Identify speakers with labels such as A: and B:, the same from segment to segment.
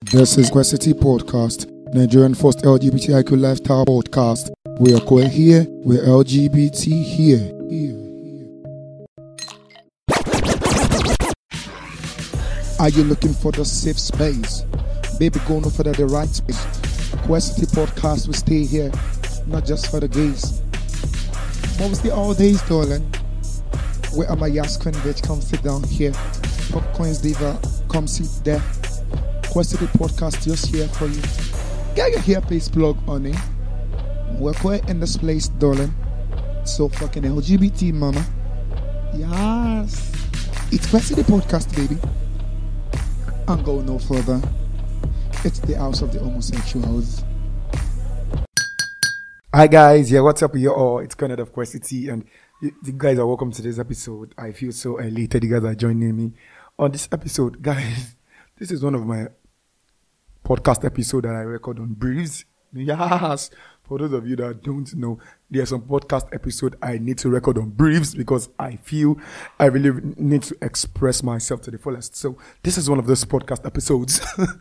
A: This is Quest City Podcast, Nigerian first LGBTIQ lifestyle podcast. We are queer here, we're LGBT here. Are you looking for the safe space? Baby, go no further the right space. Quest City Podcast will stay here, not just for the gays. Mostly all days, darling. Where am I, Yas Queen bitch? Come sit down here. Popcorn's diva, come sit there. Quest City Podcast just here for you. Get your earpiece plug on it. We're quite in this place, darling. So fucking LGBT, mama. Yes. It's Quest City Podcast, baby. And go no further. It's the house of the homosexuals. Hi guys, yeah, what's up with you all? It's Kenneth of Quest City, and you guys are welcome to this episode. I feel so elated you guys are joining me on this episode. Guys, this is one of my podcast episodes that I record on Breeze. Yes, for those of you that don't know, there's some podcast episode I need to record on Breeze because I feel I really need to express myself to the fullest. So this is one of those podcast episodes.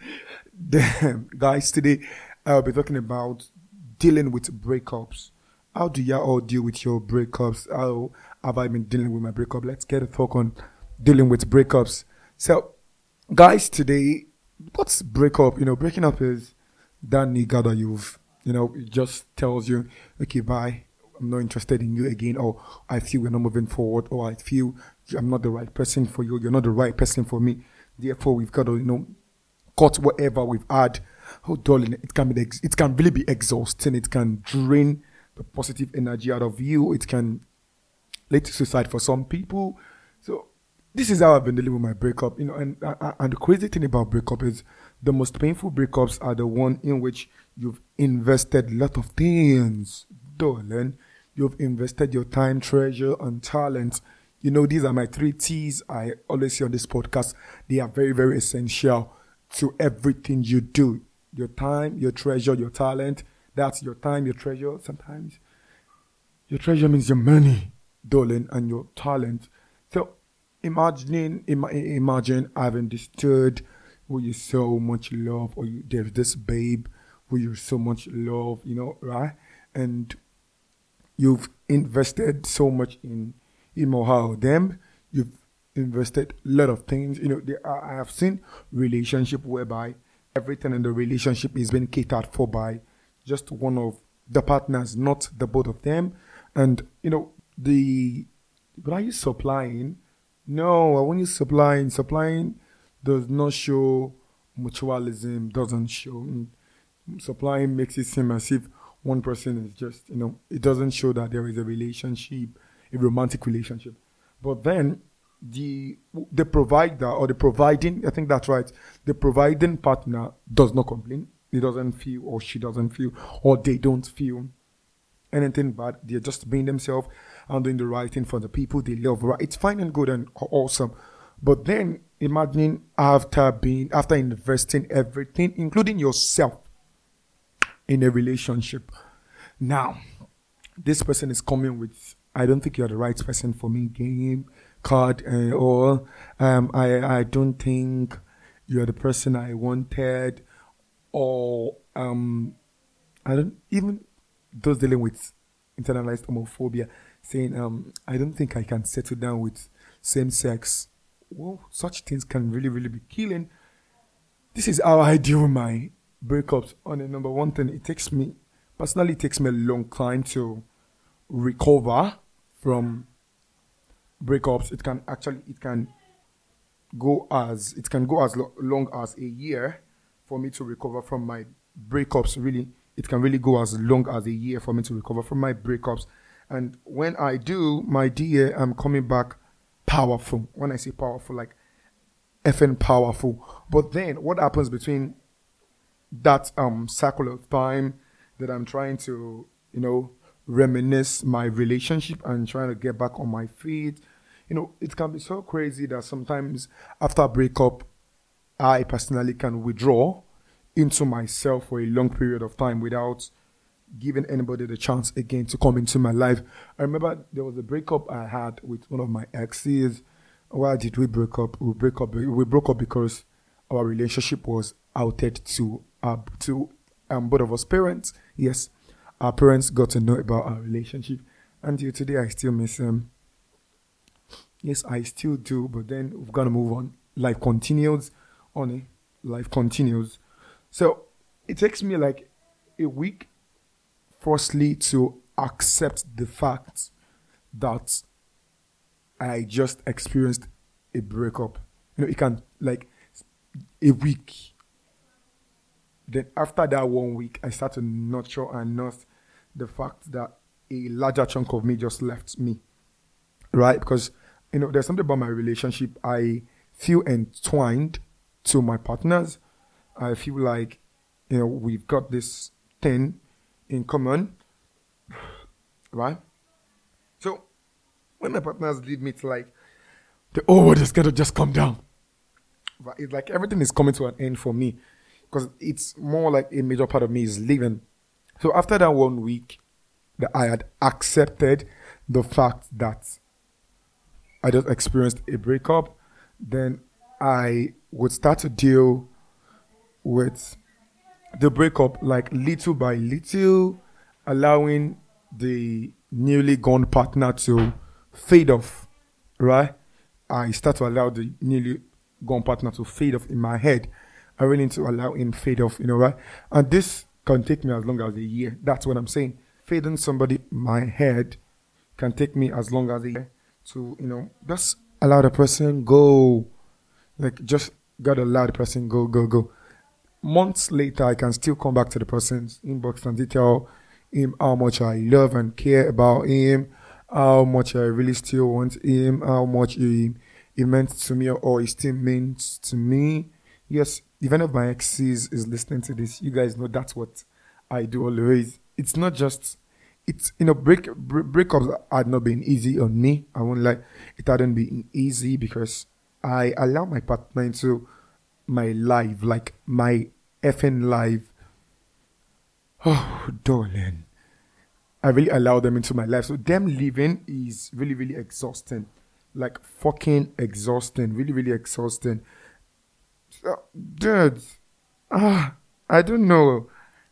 A: Damn, guys, today I'll be talking about dealing with breakups. How do y'all all deal with your breakups? How have I been dealing with my breakup? Let's get a talk on dealing with breakups. So, guys, today, what's breakup? Breaking up is that nigga that you've, it just tells you, okay, bye, I'm not interested in you again, or I feel we're not moving forward, or I feel I'm not the right person for you, you're not the right person for me. Therefore, we've got to, cut whatever we've had. Oh, darling, it can really be exhausting. It can drain the positive energy out of you. It can lead to suicide for some people. So this is how I've been dealing with my breakup. And the crazy thing about breakup is the most painful breakups are the one in which you've invested a lot of things, darling. You've invested your time, treasure, and talent. These are my 3 T's I always say on this podcast. They are very, very essential to everything you do. Your time, your treasure, your talent. That's your time, your treasure. Sometimes your treasure means your money, darling, and your talent. So imagine I've understood who you so much love, or there's this babe who you so much love, right? And you've invested so much in him or her or them. You've invested a lot of things. I have seen relationship whereby everything in the relationship is being catered for by just one of the partners, not the both of them. And but are you supplying? No, I want you supplying. Supplying does not show mutualism, doesn't show. Supplying makes it seem as if one person is just, it doesn't show that there is a relationship, a romantic relationship. But then the provider or the providing, I think that's right, the providing partner does not complain. He doesn't feel, or she doesn't feel, or they don't feel anything bad. They're just being themselves and doing the right thing for the people they love. Right? It's fine and good and awesome. But then imagine after investing everything, including yourself, in a relationship. Now, this person is coming with, I don't think you're the right person for me, game card, or I don't think you're the person I wanted, or I don't, even those dealing with internalized homophobia saying I don't think I can settle down with same sex. Well, such things can really, really be killing. This is how I deal with my breakups. On the number one thing, it takes me a long time to recover from breakups. It can go as long as a year for me to recover from my breakups. Really, it can really go as long as a year for me to recover from my breakups. And when I do, my dear, I'm coming back powerful. When I say powerful, like effing powerful. But then what happens between that cycle of time that I'm trying to, reminisce my relationship and trying to get back on my feet? It can be so crazy that sometimes after a breakup, I personally can withdraw into myself for a long period of time without giving anybody the chance again to come into my life. I remember there was a breakup I had with one of my exes. Why did we break up? We broke up because our relationship was outed to both of us parents. Yes, our parents got to know about our relationship. Until today, I still miss him. Yes, I still do, but then we've got to move on. Life continues, honey. Life continues. So it takes me like a week, firstly, to accept the fact that I just experienced a breakup. It can like a week. Then after that 1 week, I start to nurture and nurse the fact that a larger chunk of me just left me, right? Because there's something about my relationship. I feel entwined to my partners. I feel like we've got this thing in common, right? So when my partners leave me, it's like the whole world is gonna just come down. But it's like everything is coming to an end for me because it's more like a major part of me is leaving. So after that 1 week, that I had accepted the fact that I just experienced a breakup, then I would start to deal with the breakup like little by little, allowing the newly gone partner to fade off, right? I start to allow the newly gone partner to fade off in my head. I really need to allow him fade off, right? And this can take me as long as a year. That's what I'm saying. Fading somebody in my head can take me as long as a year to, just allow the person go. Like, just gotta allow the person go, go, go. Months later, I can still come back to the person's inbox and tell him how much I love and care about him, how much I really still want him, how much he meant to me or he still means to me. Yes, if any of my exes is listening to this, you guys know that's what I do always. It's not just, breakups had not been easy on me. I won't lie. It hadn't been easy because I allow my partner into my life, like my effing life. Oh, darling. I really allow them into my life. So them leaving is really, really exhausting. Like fucking exhausting. Really, really exhausting. So, dude. I don't know.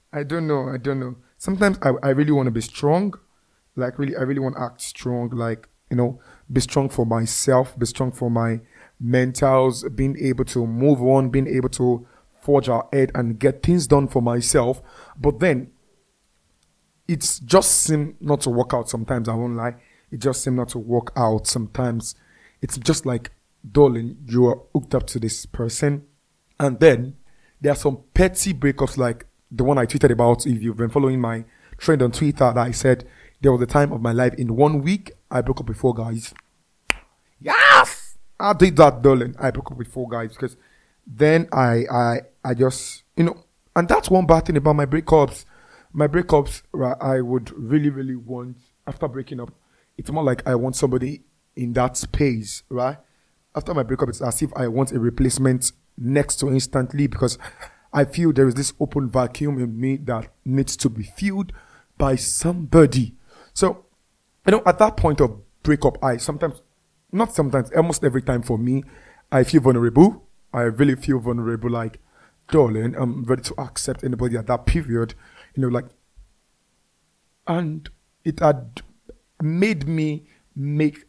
A: Sometimes I really want to be strong. Like really, I really want to act strong. Like, be strong for myself, be strong for my mentals, being able to move on, being able to forge ahead and get things done for myself. But then it's just seem not to work out sometimes, I won't lie. It just seem not to work out sometimes. It's just like, darling, you are hooked up to this person. And then there are some petty breakups like the one I tweeted about. If you've been following my trend on Twitter, that I said there was a time of my life in 1 week I broke up with 4 guys. Yes! I did that, darling. I broke up with 4 guys because then I just, and that's one bad thing about my breakups. My breakups, right, I would really, really want, after breaking up, it's more like I want somebody in that space, right? After my breakup, it's as if I want a replacement next to instantly because I feel there is this open vacuum in me that needs to be filled by somebody. So, at that point of breakup, almost every time for me, I feel vulnerable. I really feel vulnerable, like, darling, I'm ready to accept anybody at that period, and it had made me make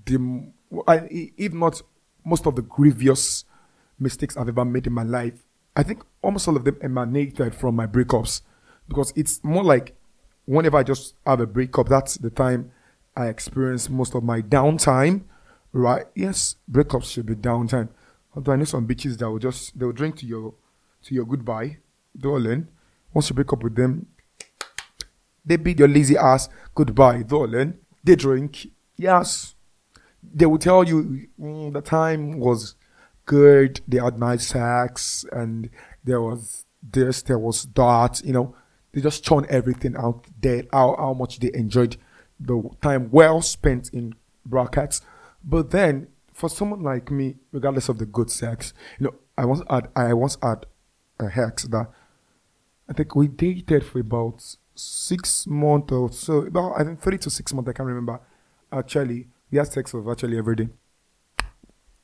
A: if not most of the grievous mistakes I've ever made in my life. I think almost all of them emanated from my breakups because it's more like whenever I just have a breakup, that's the time I experience most of my downtime, right? Yes, breakups should be downtime. Although I know some bitches that they'll drink to your goodbye, darling. Once you break up with them, they beat your lazy ass goodbye, darling. They drink, yes. They will tell you the time was good, they had nice sex, and there was this, there was that, They just churn everything out there, how much they enjoyed the time well spent in brackets. But then, for someone like me, regardless of the good sex, I once had a ex that I think we dated for about 6 months or so, about I think 3 to 6 months, I can't remember. Actually, we had sex for virtually every day.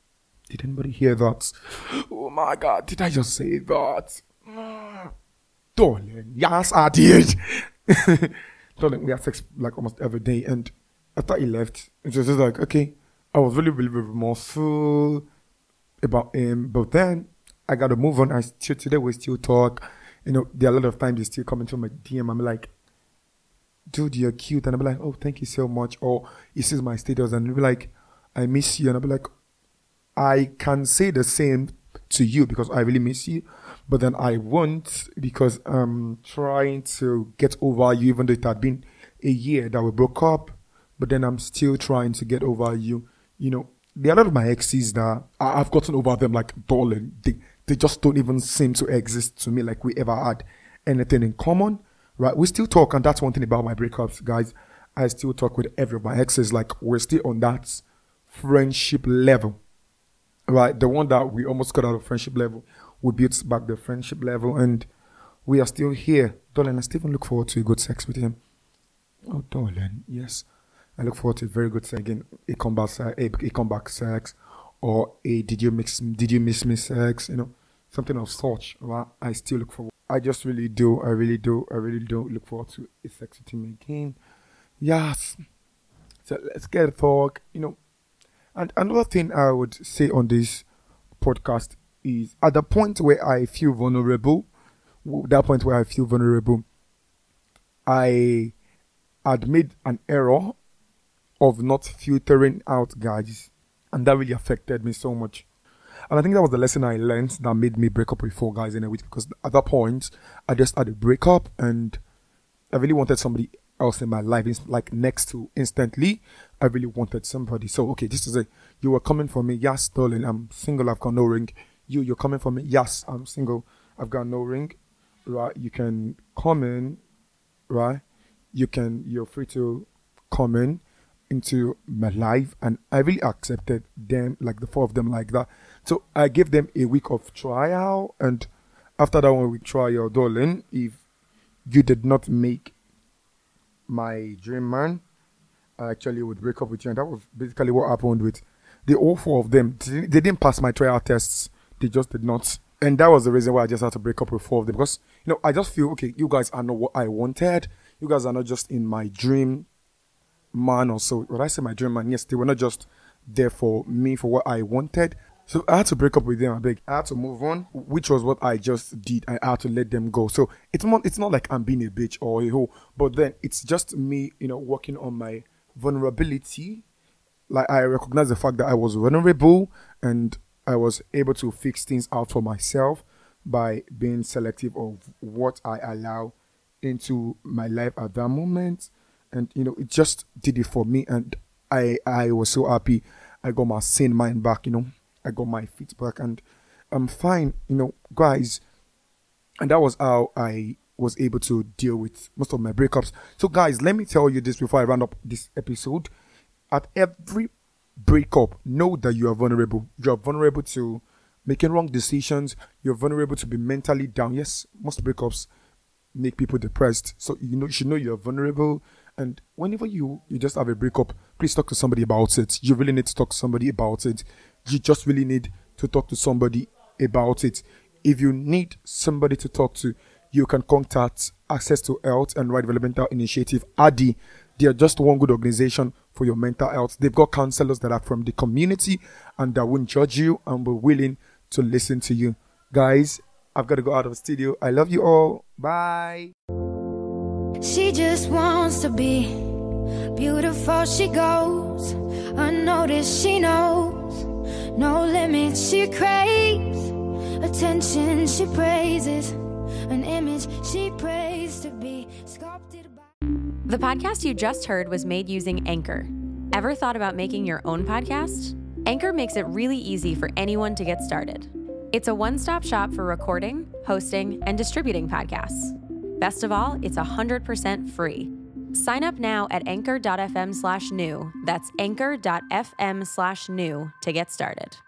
A: Did anybody hear that? Oh my God, did I just say that? Darling, yes, I did. Darling, we had sex like almost every day, and after he left, it was just like, okay, I was really, really, really remorseful about him, but then I got to move on. Today we still talk. You know, there are a lot of times they still come into my DM. I'm like, dude, you're cute. And I'll be like, oh, thank you so much. Or he sees my status and he'll be like, I miss you. And I'll be like, I can say the same to you because I really miss you. But then I won't because I'm trying to get over you, even though it had been a year that we broke up. But then I'm still trying to get over you. You know, there are a lot of my exes that I've gotten over them like darling. They just don't even seem to exist to me like we ever had anything in common. Right, we still talk, and that's one thing about my breakups, guys. I still talk with every of my exes, like we're still on that friendship level, right? The one that we almost got out of friendship level, we built back the friendship level, and we are still here. Darling, I still even look forward to a good sex with him. Oh, darling, yes. I look forward to a very good sex again, a comeback sex, or a did you miss me sex, you know, something of such, right? I still look forward. I just really do. I really do look forward to a sex with him again. Yes. So let's get a talk, you know. And another thing I would say on this podcast is at the point where I feel vulnerable, I had made an error of not filtering out guys. And that really affected me so much. And I think that was the lesson I learned that made me break up with 4 guys in a week, because at that point, I just had a breakup and I really wanted somebody else in my life. It's like next to instantly, I really wanted somebody. So, okay, this is it. You were coming for me. Yes, darling, I'm single. I've got no ring. You're coming for me. Yes, I'm single. I've got no ring. Right? You can come in. Right? You're free to come into my life, and I really accepted them, like the 4 of them like that. So I gave them a week of trial, and after that 1 week trial, darling, if you did not make my dream man, I actually would break up with you. And that was basically what happened with the all 4 of them. They didn't pass my trial tests. They just did not. And that was the reason why I just had to break up with 4 of them, because, you know, I just feel, okay, you guys are not what I wanted. You guys are not just in my dream man or so. When I say my dream man, yes, they were not just there for me, for what I wanted. So I had to break up with them. I had to move on, which was what I just did. I had to let them go. So it's not like I'm being a bitch or a hoe, but then it's just me, you know, working on my vulnerability. Like, I recognize the fact that I was vulnerable and I was able to fix things out for myself by being selective of what I allow into my life at that moment. And, you know, it just did it for me. And I was so happy. I got my sane mind back, you know. I got my feet back and I'm fine, you know, guys. And that was how I was able to deal with most of my breakups. So, guys, let me tell you this before I round up this episode. At every breakup, know that you are vulnerable. You are vulnerable to making wrong decisions. You're vulnerable to be mentally down. Yes, most breakups make people depressed. So, you should know you're vulnerable. And whenever you just have a breakup, please talk to somebody about it. You really need to talk to somebody about it. You just really need to talk to somebody about it. If you need somebody to talk to, you can contact Access to Health and Right Developmental Initiative, ADI. They are just one good organization for your mental health. They've got counselors that are from the community and that won't judge you and will willing to listen to you. Guys, I've got to go out of the studio. I love you all. Bye.
B: She just wants to be beautiful. She goes unnoticed. She knows no limits. She craves attention. She praises an image. She prays to be sculpted by.
C: The podcast you just heard was made using Anchor. Ever thought about making your own podcast? Anchor makes it really easy for anyone to get started. It's a one-stop shop for recording, hosting, and distributing podcasts. Best of all, it's 100% free. Sign up now at anchor.fm/new. That's anchor.fm/new to get started.